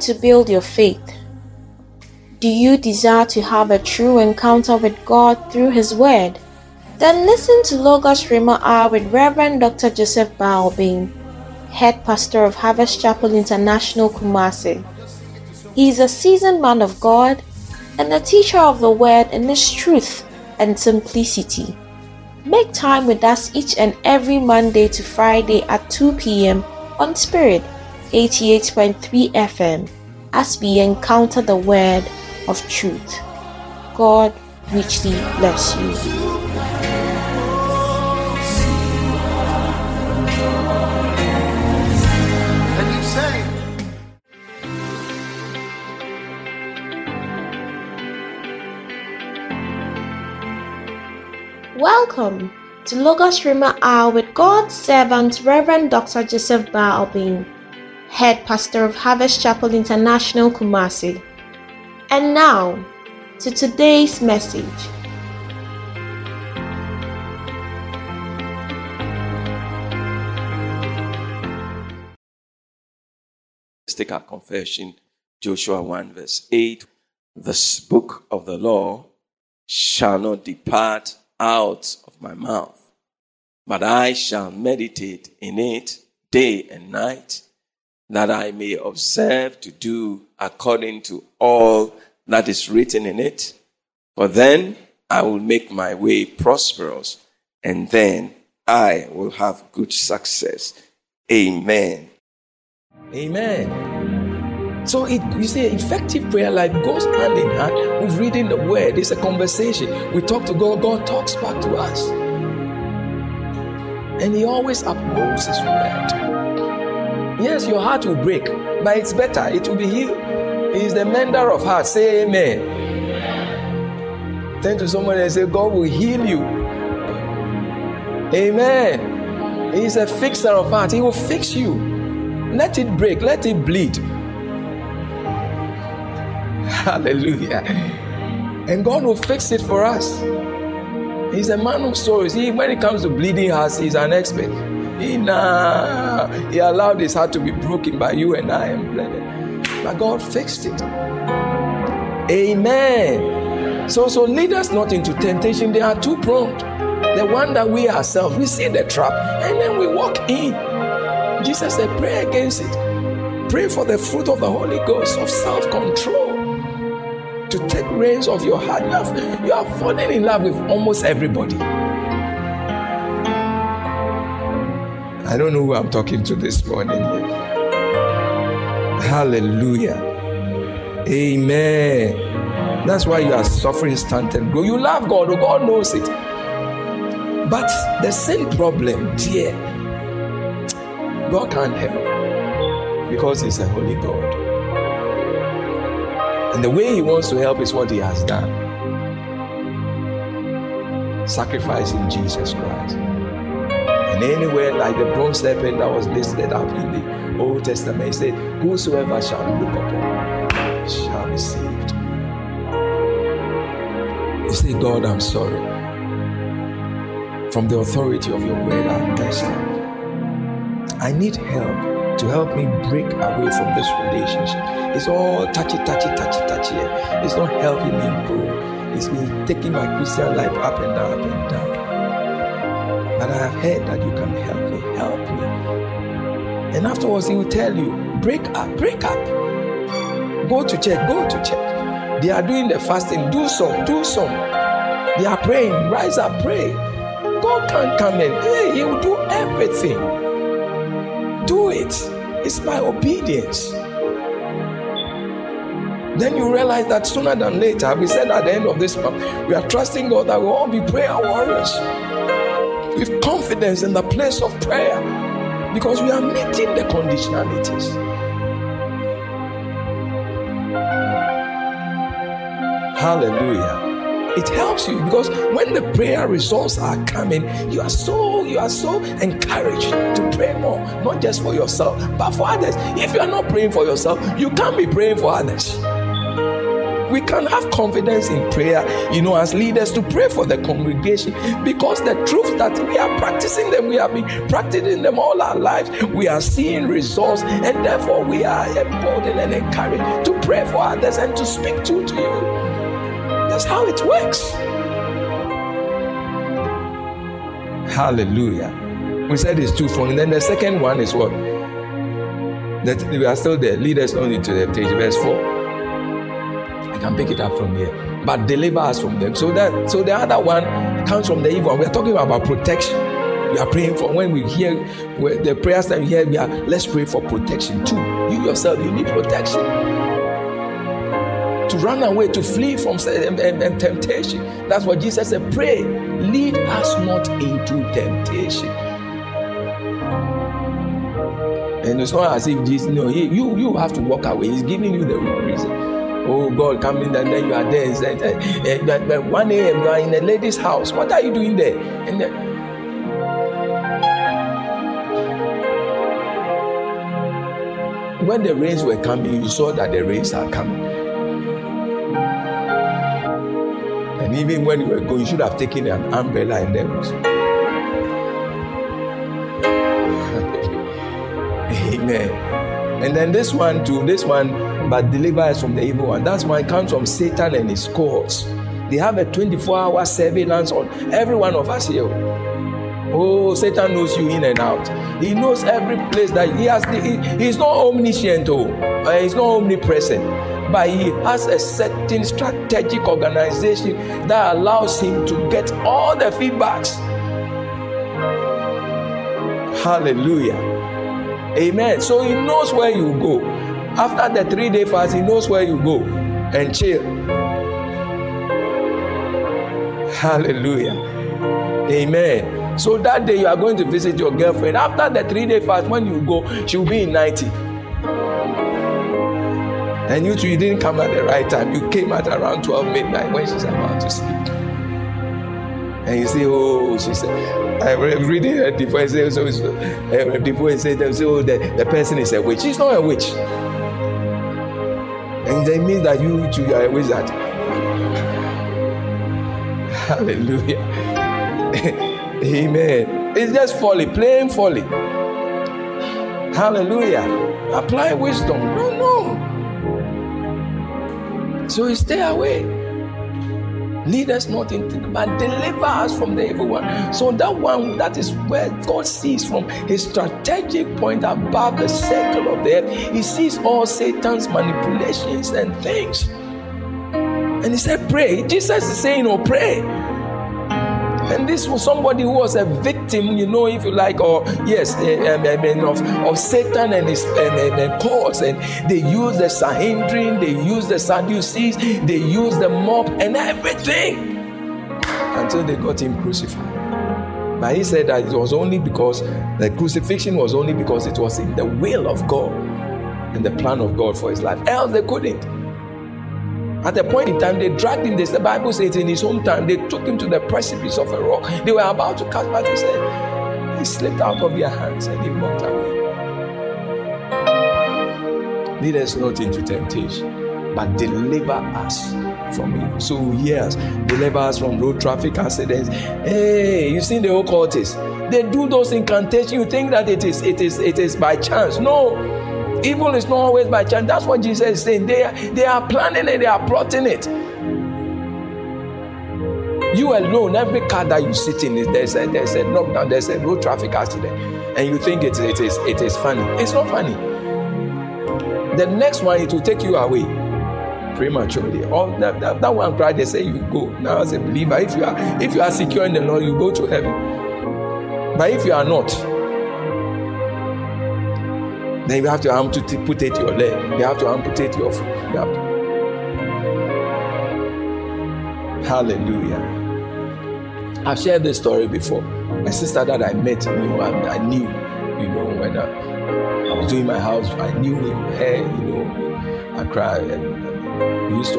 to build your faith? Do you desire to have a true encounter with God through His Word? Then listen to Logos Rhema Hour with Reverend Dr. Joseph Balbin, Head Pastor of Harvest Chapel International, Kumasi. He is a seasoned man of God and a teacher of the Word in its truth and simplicity. Make time with us each and every Monday to Friday at 2 p.m. on Spirit 88.3 FM as we encounter the Word of truth. God richly bless you. Welcome to Logos Rhema Hour with God's servant Reverend Dr. Joseph Balbin, Head Pastor of Harvest Chapel International, Kumasi. And now, to today's message. Let's take our confession, Joshua 1 verse 8. This book of the law shall not depart out of my mouth, but I shall meditate in it day and night, that I may observe to do according to all that is written in it. For then I will make my way prosperous, and then I will have good success. Amen. Amen. So you see, effective prayer life goes hand in hand with reading the Word. It's a conversation. We talk to God, God talks back to us. And He always upholds His Word. Yes, your heart will break, but it's better. It will be healed. He is the mender of hearts. Say amen. Turn to someone and say, God will heal you. Amen. He is a fixer of hearts. He will fix you. Let it break. Let it bleed. Hallelujah. And God will fix it for us. He's a man of sorrows. When it comes to bleeding hearts, He's an expert. He allowed His heart to be broken by you and I and bled. But God fixed it. Amen. So lead us not into temptation. They are two-pronged. The one that we ourselves, we see the trap and then we walk in. Jesus said, pray against it. Pray for the fruit of the Holy Ghost, of self-control, to take reins of your heart. You have fallen in love with almost everybody. I don't know who I'm talking to this morning. Hallelujah. Amen. That's why you are suffering stunted growth. You love God. God knows it. But the sin problem, dear, God can't help because He's a holy God. And the way He wants to help is what He has done. Sacrificing Jesus Christ. And anywhere like the bronze serpent that was listed up in the Old Testament, He said, whosoever shall look upon shall be saved. You say, God, I'm sorry. From the authority of your word, I understand. I need help to help me break away from this relationship. It's all touchy. It's not helping me grow. It's been taking my Christian life up and down. But I have heard that you can help me. And afterwards He will tell you, break up. Go to church. They are doing the fasting, do some. They are praying, rise up, pray. God can't come in. He will do everything. Do it. It's by obedience. Then you realize that sooner than later, we said at the end of this month, we are trusting God that we'll all be prayer warriors with confidence in the place of prayer because we are meeting the conditionalities. Hallelujah. It helps you because when the prayer results are coming, you are so encouraged to pray more, not just for yourself, but for others. If you are not praying for yourself, you can't be praying for others. we can have confidence in prayer, as leaders, to pray for the congregation, because the truth that we are practicing them, we have been practicing them all our lives. We are seeing results, and therefore we are emboldened and encouraged to pray for others and to speak to you. That's how it works. Hallelujah. We said it's too strong. And then the second one is what? That we are still there. Lead us not into temptation. Verse 4. I can pick it up from here. But deliver us from them. So the other one comes from the evil. We are talking about protection. We are praying for, when we hear the prayers that we hear, let's pray for protection too. You yourself, you need protection. To run away, to flee from temptation. That's what Jesus said. Pray, lead us not into temptation. And it's not as if Jesus, you have to walk away. He's giving you the reason. Oh God, come in, and then you are there. At 1 a.m. you are in a lady's house. What are you doing there? And then, when the rains were coming, you saw that the rains are coming. And even when you were going, you should have taken an umbrella and then. Amen. And then this one, but deliver us from the evil one. That's one comes from Satan and his cohorts. They have a 24-hour surveillance on every one of us here. Oh, Satan knows you in and out. He knows every place that he has. He's not omniscient, he's not omnipresent, but he has a certain strategic organization that allows him to get all the feedbacks. Hallelujah. Amen. So he knows where you go. After the 3-day fast, he knows where you go and chill. Hallelujah. Amen. So that day you are going to visit your girlfriend. After the 3-day fast, when you go, she'll be in 90. And you didn't come at the right time. You came at around 12 midnight when she's about to sleep. And you say, oh, she said, I'm reading her divorce. The person is a witch. She's not a witch. And that means that you too are a wizard. Hallelujah. Amen. It's just folly, plain folly. Hallelujah. Apply wisdom. No. So you stay away. Lead us not into, but deliver us from the evil one. So that is where God sees from his strategic point above the circle of the earth. He sees all Satan's manipulations and things. And he said, pray. Jesus is saying, pray. And this was somebody who was a victim, if you like, of Satan and his courts. And they used the Sanhedrin, they used the Sadducees, they used the mob and everything until they got him crucified. But he said that it was only because the crucifixion was only because it was in the will of God and the plan of God for his life. Else they couldn't. At a point in time, they dragged him. The Bible says in his hometown, they took him to the precipice of a rock. They were about to cast, but he said, he slipped out of their hands and he walked away. Lead us not into temptation, but deliver us from evil. So yes, deliver us from road traffic accidents. Hey, you see the occultists? They do those incantations. You think that it is by chance. No. Evil is not always by chance. That's what Jesus is saying. They are planning it, they are plotting it. You alone, every car that you sit in, there's a knockdown, there's a road traffic accident, and you think it is funny. It's not funny. The next one, it will take you away prematurely. Or that one cried, they say you go. Now as a believer, if you are secure in the Lord, you go to heaven. But if you are not, then you have to amputate your leg. You have to amputate your foot. Hallelujah. I've shared this story before. A sister that I met, I knew, when I was doing my house, I knew her, I cried. And we used to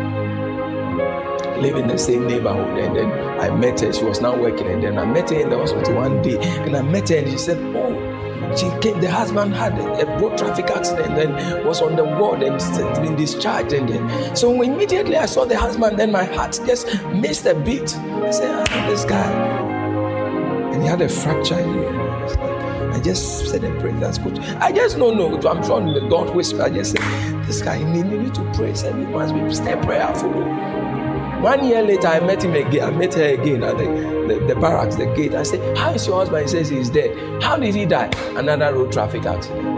live in the same neighborhood. And then I met her. She was now working. And then I met her in the hospital one day. And I met her and she said, oh, The husband had a road traffic accident and was on the ward and been discharged. And so immediately I saw the husband, then my heart just missed a beat. I said, this guy. And he had a fracture here. I just said a prayer. That's good. I just don't know. I'm sure God whispered. I just said, this guy, he need to pray. He said, you must be stay prayerful. 1 year later, I met him again. I met her again at the barracks, the gate. I said, how is your husband? He says he's dead. How did he die? Another road traffic accident.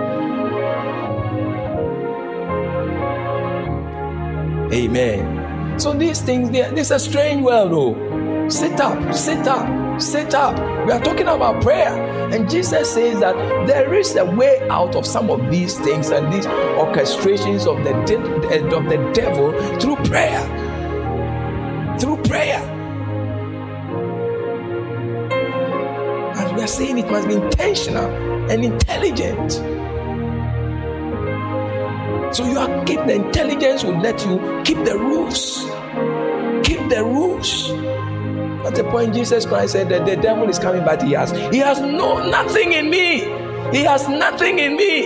Amen. So these things, this is a strange world, though. Sit up, sit up, sit up. We are talking about prayer. And Jesus says that there is a way out of some of these things and these orchestrations of the devil through prayer. Through prayer. And we are saying it must be intentional and intelligent. So the intelligence will let you keep the rules. Keep the rules. At the point Jesus Christ said that the devil is coming, but he has nothing in me. He has nothing in me.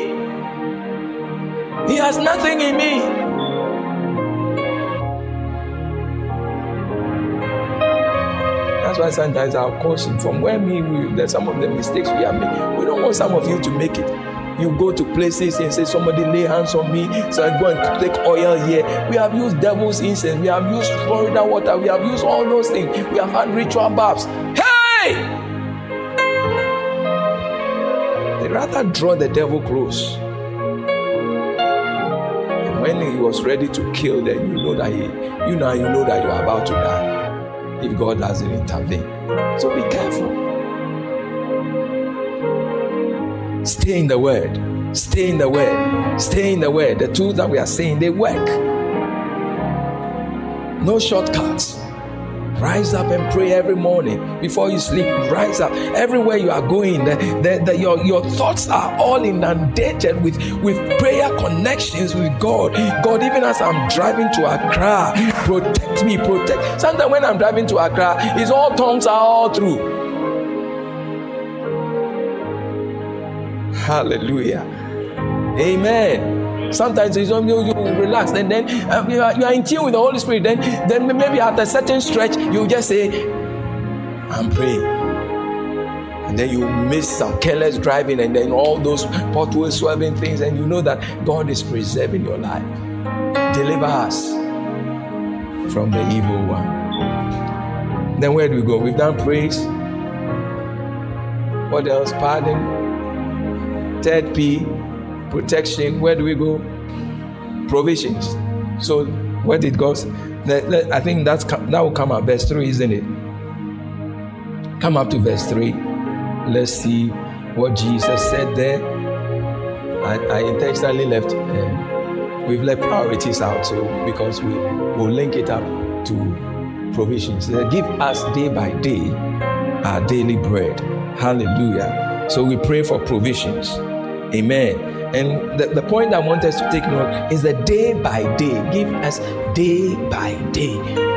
He has nothing in me. That's why sometimes I'll caution from where there's some of the mistakes we have made. We don't want some of you to make it. You go to places and say, somebody lay hands on me, so I go and take oil here. We have used devil's incense. We have used Florida water. We have used all those things. We have had ritual baths. Hey! They rather draw the devil close. And when he was ready to kill, then you know that you are about to die. If God doesn't intervene. So be careful. Stay in the word. Stay in the word. Stay in the word. The tools that we are saying, they work. No shortcuts. Rise up and pray every morning before you sleep. Rise up. Everywhere you are going, your thoughts are all inundated with prayer connections with God. God, even as I'm driving to Accra, protect me, protect. Sometimes when I'm driving to Accra, it's all tongues are all through. Hallelujah. Amen. Sometimes you relax, and then you are in tune with the Holy Spirit. Then maybe at a certain stretch, you just say, I'm praying. And then you miss some careless driving, and then all those potholes, swerving things, and you know that God is preserving your life. Deliver us from the evil one. Then where do we go? We've done praise. What else? Pardon. Third P, protection. Where do we go? Provisions. So where did God? I think that will come at verse 3, isn't it? Come up to verse 3. Let's see what Jesus said there. I intentionally left. We've left priorities out too, because we will link it up to provisions. Give us day by day our daily bread. Hallelujah. So we pray for provisions. Amen. And the point I want us to take note is that day by day. Give us day by day.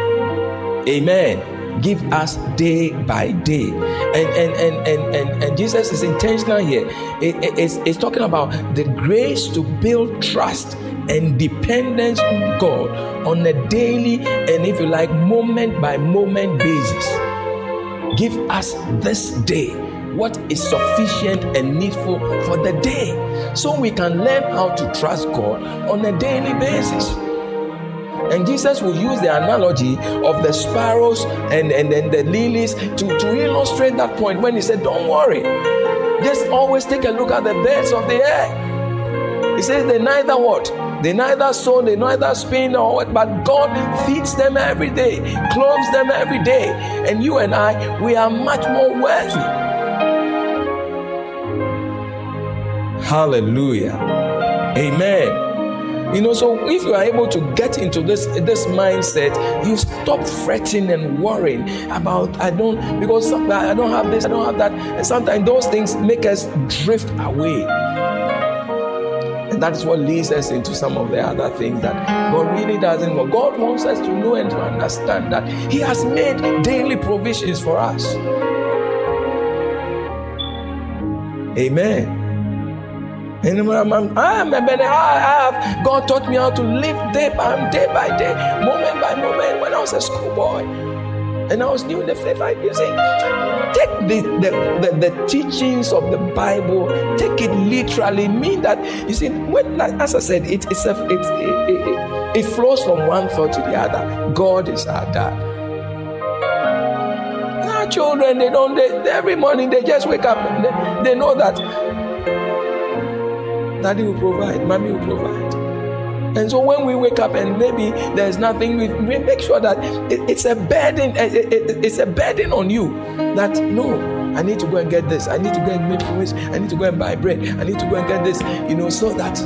Amen. Give us day by day. And Jesus is intentional here. It's talking about the grace to build trust and dependence on God on a daily and, if you like, moment by moment basis. Give us this day what is sufficient and needful for the day, so we can learn how to trust God on a daily basis. And Jesus will use the analogy of the sparrows and the lilies to illustrate that point, when he said, don't worry, just always take a look at the birds of the air. He says they neither what? They neither sow, they neither spin or what, but God feeds them every day, clothes them every day. And you and I, we are much more worthy. Hallelujah. Amen. So if you are able to get into this mindset, you stop fretting and worrying about, because I don't have this, I don't have that. And sometimes those things make us drift away. And that is what leads us into some of the other things that God really doesn't want. God wants us to know and to understand that He has made daily provisions for us. Amen. And God taught me how to live day by day, moment by moment when I was a schoolboy. And I was new in the faith. You see, take the teachings of the Bible, take it literally. Mean that, you see, when, as I said, it flows from one thought to the other. God is our dad. Our children, every morning they just wake up and they know that Daddy will provide, Mommy will provide. And so when we wake up and maybe there's nothing, we make sure that it's a burden. It's a burden on you that no, I need to go and get this. I need to go and make food. I need to go and buy bread. I need to go and get this. So that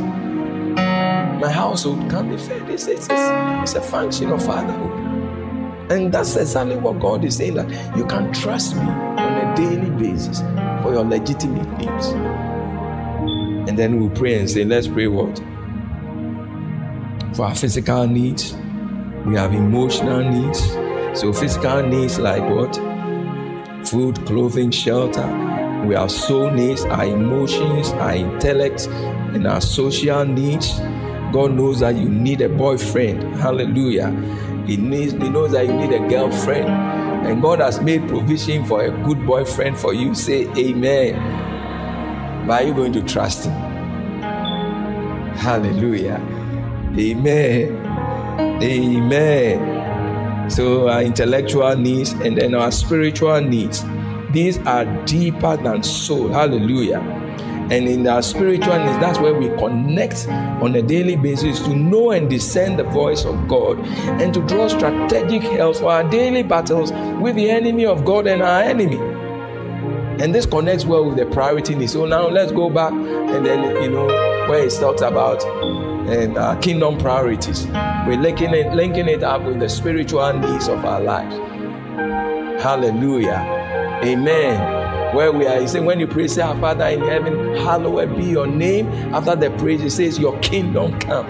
my household can be fed. It's a function of fatherhood, and that's exactly what God is saying, that you can trust me on a daily basis for your legitimate needs. And then we'll pray and say, let's pray what? For our physical needs, we have emotional needs. So physical needs like what? Food, clothing, shelter. We have soul needs, our emotions, our intellect, and our social needs. God knows that you need a boyfriend. Hallelujah. He knows that you need a girlfriend. And God has made provision for a good boyfriend for you. Say amen. But are you going to trust him? Hallelujah. Amen. Amen. So our intellectual needs and then our spiritual needs, these are deeper than soul. Hallelujah. And in our spiritual needs, that's where we connect on a daily basis to know and discern the voice of God and to draw strategic help for our daily battles with the enemy of God and our enemy. And this connects well with the priority needs. So now let's go back and then, where it talks about kingdom priorities. We're linking it up with the spiritual needs of our lives. Hallelujah. Amen. Where we are, he said, when you pray, say, our Father in heaven, hallowed be your name. After the praise, it says, your kingdom come.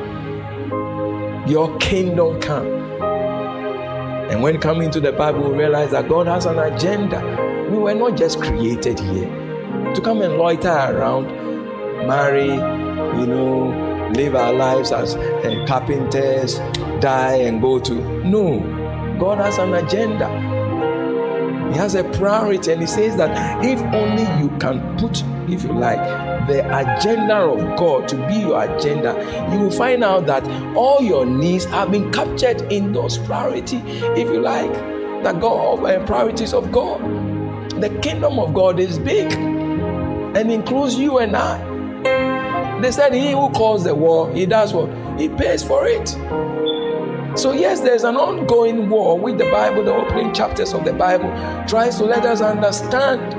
Your kingdom come. And when coming to the Bible, we realize that God has an agenda. We were not just created here to come and loiter around, marry, live our lives as carpenters, die and go to. No, God has an agenda. He has a priority, and he says that if only you can put, if you like, the agenda of God to be your agenda, you will find out that all your needs have been captured in those priorities, if you like, the God priorities of God. The kingdom of God is big and includes you and I. They said he who calls the war, he does what? He pays for it. So yes, there's an ongoing war with the Bible. The opening chapters of the Bible tries to let us understand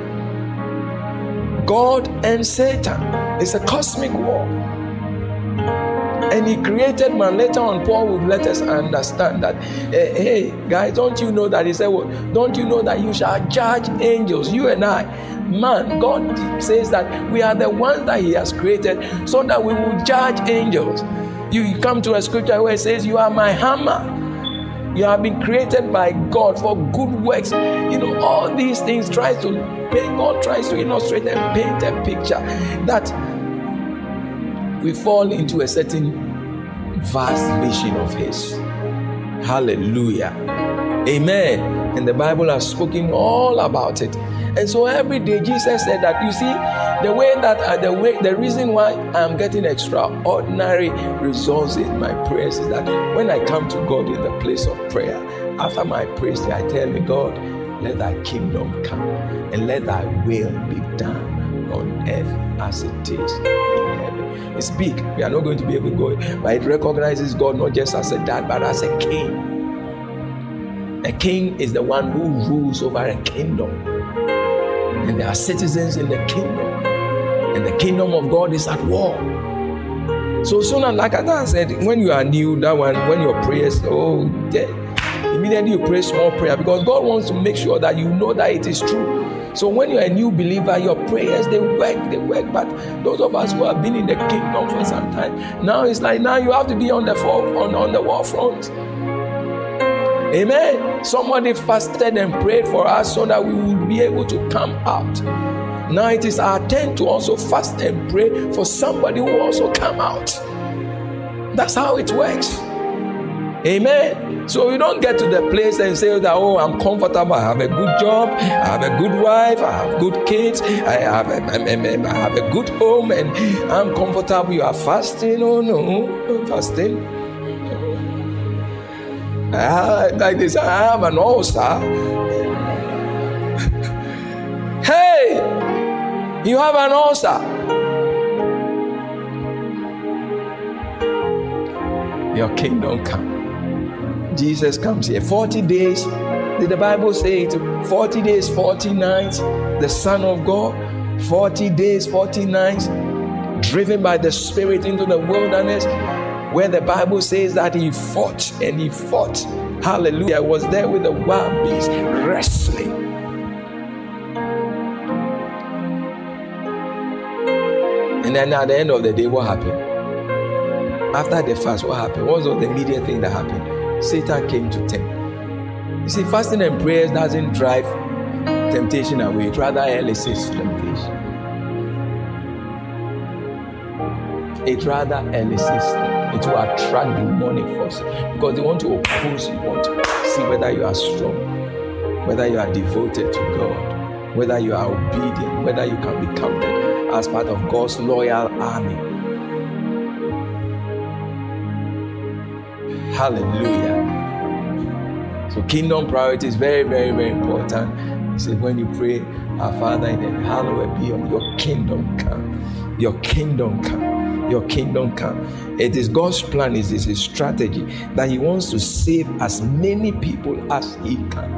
God and Satan. It's a cosmic war. And he created man. Later on, Paul will let us understand that, hey, guys, don't you know that? He said, well, don't you know that you shall judge angels, you and I? Man, God says that we are the ones that he has created so that we will judge angels. You come to a scripture where it says, you are my hammer. You have been created by God for good works. All these things God tries to illustrate and paint a picture that we fall into a certain vast vision of his. Hallelujah. Amen. And the Bible has spoken all about it. And so every day Jesus said that, you see, the reason why I'm getting extraordinary results in my prayers is that when I come to God in the place of prayer, after my praise, I tell me, God, let thy kingdom come and let thy will be done on earth as it is in heaven. It's big. We are not going to be able to go, but it recognizes God not just as a dad, but as a king. A king is the one who rules over a kingdom. And there are citizens in the kingdom. And the kingdom of God is at war. So soon as, like I said, when you are new, that one, when your prayers, immediately you pray small prayer, because God wants to make sure that you know that it is true. So when you're a new believer, your prayers, they work. But those of us who have been in the kingdom for some time, now it's like, now you have to be on the war front. Amen. Somebody fasted and prayed for us so that we would be able to come out. Now it is our turn to also fast and pray for somebody who also come out. That's how it works. Amen. So you don't get to the place and say that, oh, I'm comfortable, I have a good job, I have a good wife, I have good kids, I have a good home, and I'm comfortable. You are fasting? Oh no, I'm fasting. Like this, I have an ulcer. Hey, you have an ulcer. Your kingdom come. Jesus comes here. 40 days. Did the Bible say it? 40 days, 40 nights. The Son of God. 40 days, 40 nights. Driven by the Spirit into the wilderness, where the Bible says that he fought and he fought. Hallelujah. I was there with the wild beast wrestling. And then at the end of the day, what happened? After the fast, what happened? What was the immediate thing that happened? Satan came to tempt. You see, fasting and prayers doesn't drive temptation away. It rather elicits temptation. It rather elicits. It will attract demonic forces because they want to oppose you. Want to see whether you are strong, whether you are devoted to God, whether you are obedient, whether you can be counted as part of God's loyal army. Hallelujah. So kingdom priority is very, very, very important. He said, when you pray, our Father in heaven, hallowed be your kingdom come. Your kingdom come. Your kingdom come. It is God's plan, it is his strategy that he wants to save as many people as he can.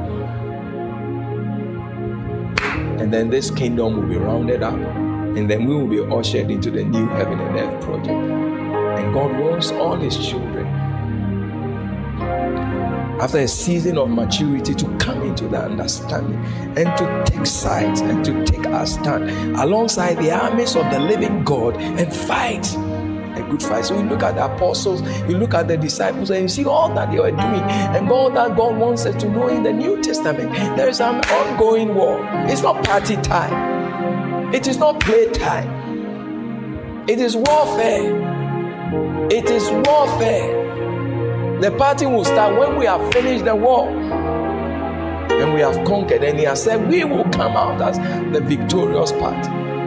And then this kingdom will be rounded up, and then we will be ushered into the new heaven and earth project. And God wants all his children, after a season of maturity, to come into the understanding and to take sides and to take our stand alongside the armies of the living God and fight a good fight. So you look at the apostles, you look at the disciples, and you see all that they were doing and all that God wants us to know in the New Testament. There is an ongoing war. It's not party time. It is not play time. It is warfare. It is warfare. The party will start when we have finished the war and we have conquered. And he has said we will come out as the victorious party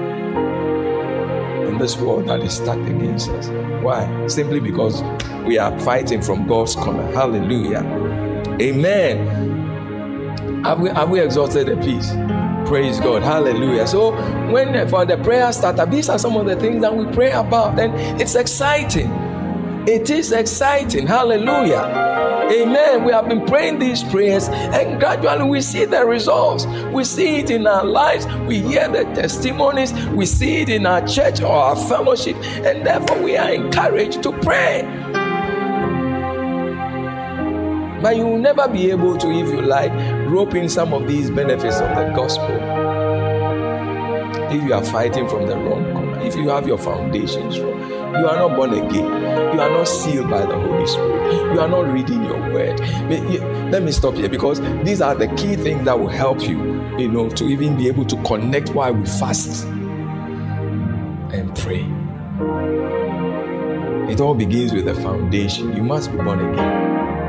in this war that is stacked against us. Why? Simply because we are fighting from God's corner. Hallelujah. Amen. Have we exalted the peace? Praise God. Hallelujah. So when for the prayer startup, these are some of the things that we pray about, and it's exciting. It is exciting. Hallelujah. Amen. We have been praying these prayers, and gradually we see the results. We see it in our lives. We hear the testimonies. We see it in our church or our fellowship, and therefore we are encouraged to pray. But you will never be able to, if you like, rope in some of these benefits of the gospel if you are fighting from the wrong corner, if you have your foundations wrong. You are not born again. You are not sealed by the Holy Spirit. You are not reading your word. Let me stop here, because these are the key things that will help you, to even be able to connect while we fast and pray. It all begins with the foundation. You must be born again.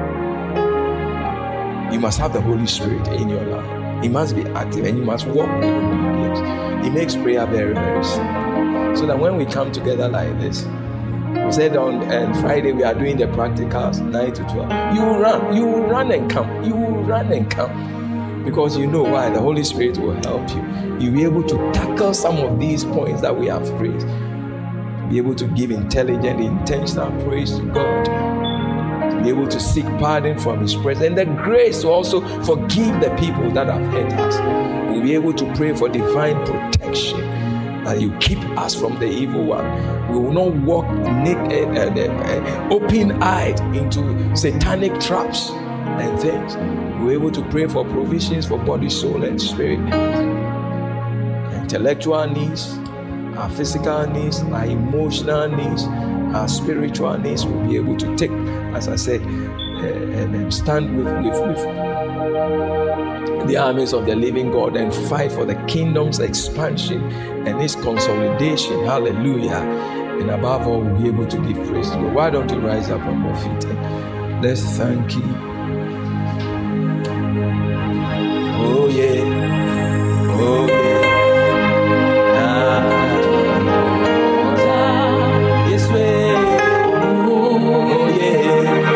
You must have the Holy Spirit in your life. He must be active, and you must walk in obedience. It makes prayer very, very simple. So that when we come together like this, we said on Friday we are doing the practicals 9 to 12. You will run and come. You will run and come. Because you know why? The Holy Spirit will help you. You'll be able to tackle some of these points that we have raised. Be able to give intelligent, intentional praise to God. To be able to seek pardon from his presence. And the grace to also forgive the people that have hurt us. We'll be able to pray for divine protection, that you keep us from the evil one. We will not walk open-eyed into satanic traps and things. We're able to pray for provisions for body, soul, and spirit. Intellectual needs, our physical needs, our emotional needs, our spiritual needs. We'll be able to take, as I said, and stand with the armies of the living God and fight for the kingdom's expansion and its consolidation. Hallelujah. And above all, we'll be able to give praise to God. Why don't you rise up on your feet and let's thank Him. Oh yeah. Oh yeah. Yes, way. Oh yeah.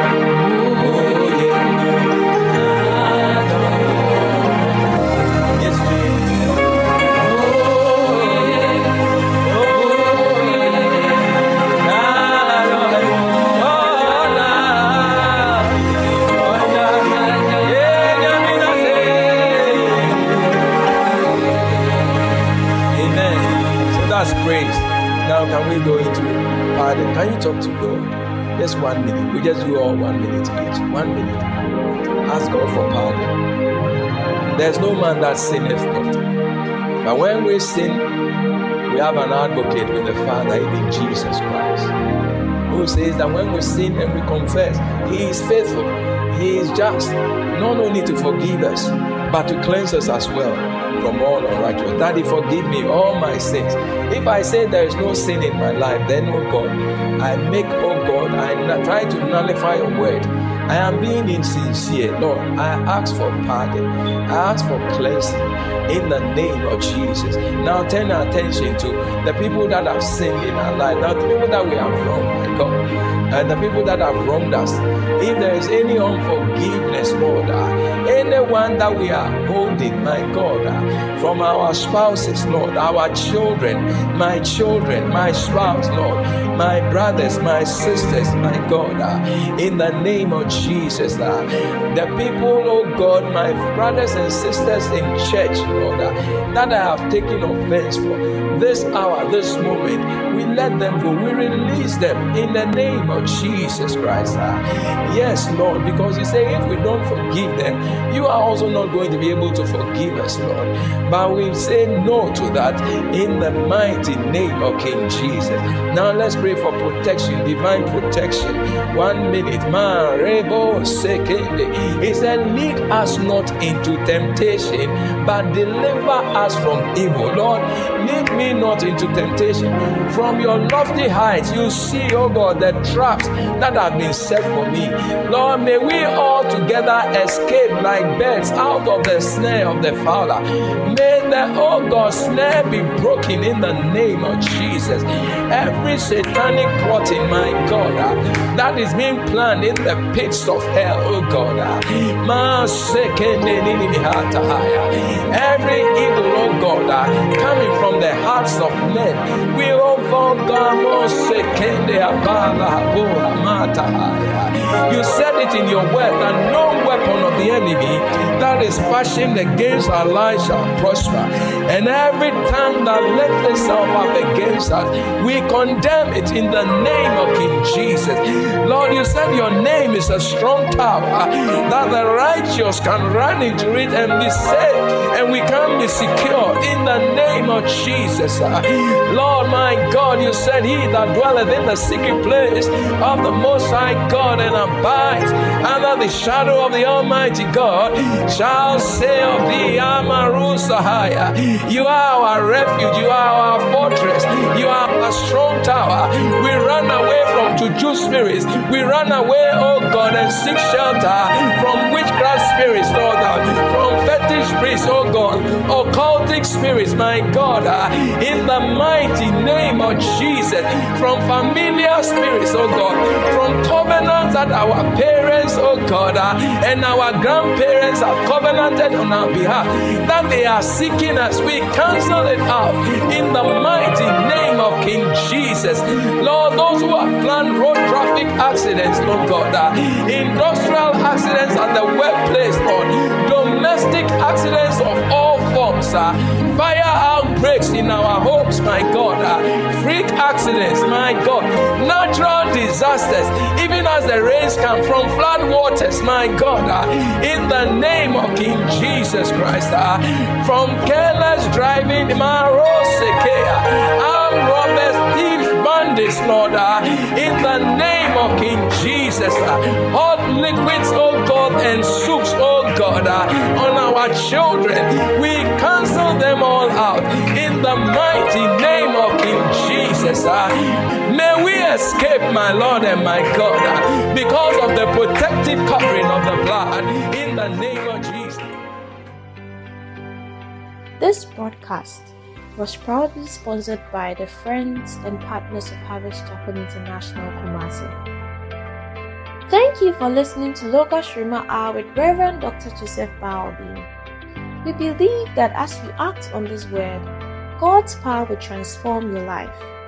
Now can we go into pardon? Can you talk to God? Just 1 minute. We just do all 1 minute each. 1 minute. Ask God for pardon. There's no man that sinneth not. But when we sin, we have an advocate with the Father, even Jesus Christ, who says that when we sin and we confess, He is faithful, He is just, not only to forgive us, but to cleanse us as well from all unrighteousness. Daddy, forgive me all my sins. If I say there is no sin in my life, then, oh God, I try to nullify your word. I am being insincere. Lord, I ask for pardon. I ask for cleansing in the name of Jesus. Now turn our attention to the people that have sinned in our life. Now the people that we have wronged, my God, and the people that have wronged us. If there is any unforgiveness, Lord, anyone that we are holding, my God, from our spouses, Lord, our children, my spouse, Lord, my brothers, my sisters, my God, in the name of Jesus, the people, oh God, my brothers and sisters in church, Lord, that I have taken offense for, this hour, this moment, we let them go, we release them in the name of Jesus Christ. Yes, Lord, because you say if we don't forgive them, you are also not going to be able to forgive us, Lord. But we say no to that in the mighty name of King Jesus. Now let's pray for protection, divine protection. 1 minute. He said, lead us not into temptation, but deliver us from evil. Lord, lead me not into temptation. From your lofty heights, you see, oh God, the traps that have been set for me. Lord, may we all together escape like birds out of the snare of the fowler. May the, oh God, snare be broken in the name of Jesus. Every satanic plot in my God that is being planned in the pits of hell, oh God. Every evil, oh God, coming from the hearts of men, we, oh God, you said it in your word that no weapon of the enemy that is fashioned against our lives shall prosper. And every tongue that lifts itself up against us, we condemn it in the name of King Jesus. Lord, you said your name is a strong tower, that the righteous can run into it and be saved, and we can be secure in the name of Jesus. Lord, my God, you said he that dwelleth in the secret place of the Most High God and abides under the shadow of the Almighty God shall say of thee, Amarusahaya, you are our refuge, you are our fortress, you are a strong tower. We run away from juju spirits, we run away, oh God, and seek shelter from witchcraft spirits, Lord, from fetish priests, oh God, occultic spirits, my God, in the mighty name of Jesus, from familiar spirits, oh God, from covenants that our parents, oh God, and our grandparents have covenanted on our behalf, that they are seeking us. We cancel it out in the mighty name of King Jesus. Lord, those who have planned road traffic accidents, Lord God, industrial accidents at the workplace, Lord, domestic accidents of all forms, fire outbreaks in our homes, my God, freak accidents, my God, natural disasters, even as the rains come from flood waters, my God, in the name of King Jesus Christ, from careless driving, armed robbers, thieves, bandits, candies, Lord, in the name of King Jesus. Hot liquids, oh God, and soups, oh God, on our children. We cancel them all out in the mighty name of King Jesus. May we escape, my Lord and my God, because of the protective covering of the blood in the name of Jesus. This broadcast was proudly sponsored by the Friends and Partners of Harvest Chapel International, Kumasi. Thank you for listening to Logos Rhema Hour with Reverend Dr. Joseph Baobin. We believe that as you act on this word, God's power will transform your life.